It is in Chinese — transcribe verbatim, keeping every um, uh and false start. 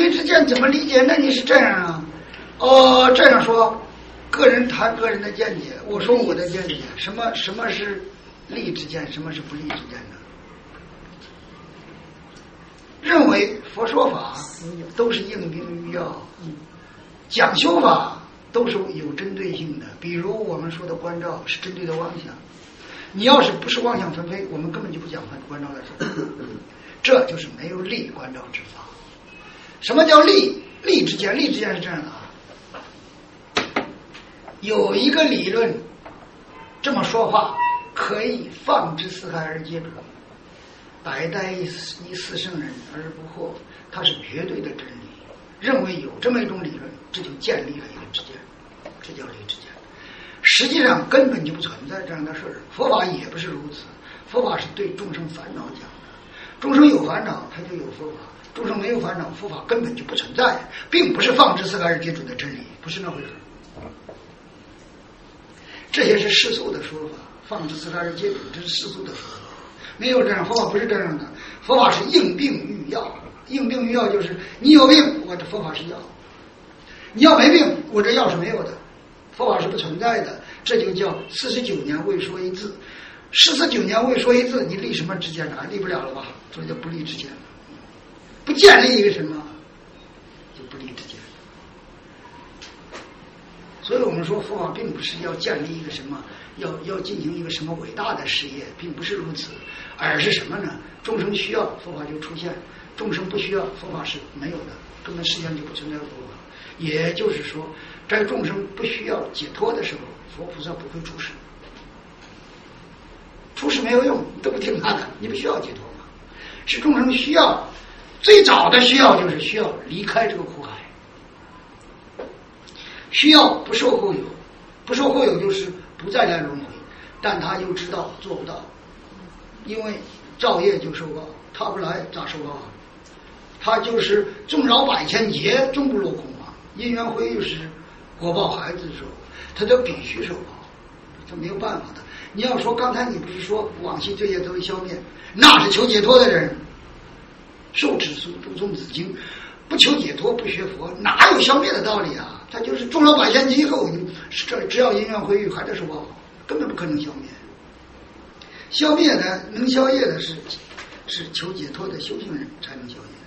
利之见怎么理解？那你是这样啊？哦，这样说，个人谈个人的见解，我说我的见解。什么什么是利之见？什么是不利之见呢？认为佛说法都是应病喻药，讲修法都是有针对性的。比如我们说的观照是针对的妄想，你要是不是妄想纷飞，我们根本就不讲观照的事。这就是没有利观照之法。什么叫利？利之见，利之见是这样的啊。有一个理论这么说话，可以放之四海而皆准，百代一似圣人而不惑，它是绝对的真理。认为有这么一种理论，这就建立了一个之见，这叫利之见。实际上根本就不存在这样的事儿，佛法也不是如此。佛法是对众生烦恼讲的，众生有烦恼，他就有佛法；众生没有烦恼，佛法根本就不存在，并不是放之四海而皆准的真理，不是那回事。这些是世俗的说法，放之四海而皆准，这是世俗的说法。没有这样，佛法不是这样的。佛法是应病喻药，应病喻药就是你有病，我的佛法是药；你要没病，我这药是没有的。佛法是不存在的，这就叫四十九年未说一字。四十九年未说一字，你立什么之见呢？立不了了吧？所以叫不立之见。不建立一个什么，就不立之见。所以我们说佛法并不是要建立一个什么，要要进行一个什么伟大的事业，并不是如此，而是什么呢？众生需要，佛法就出现；众生不需要，佛法是没有的，根本世间就不存在佛法。也就是说，在众生不需要解脱的时候，佛菩萨不会出世。出世没有用，你都不听他的，你不需要解脱嘛？是众生需要，最早的需要就是需要离开这个苦海，需要不受后有，不受后有就是不再来轮回，但他又知道做不到，因为造业就受报，他不来咋受报啊？他就是纵扰百千劫，终不落空啊！因缘会遇时，果报孩子受，他就必须受报，这没有办法的。你要说刚才你不是说往昔罪业都会消灭，那是求解脱的人，受持书读诵子经，不求解脱不学佛，哪有消灭的道理啊？他就是中了百千劫以后，这只要因缘会遇还得受报，根本不可能消灭。消灭的能消业的是是求解脱的修行人才能消业。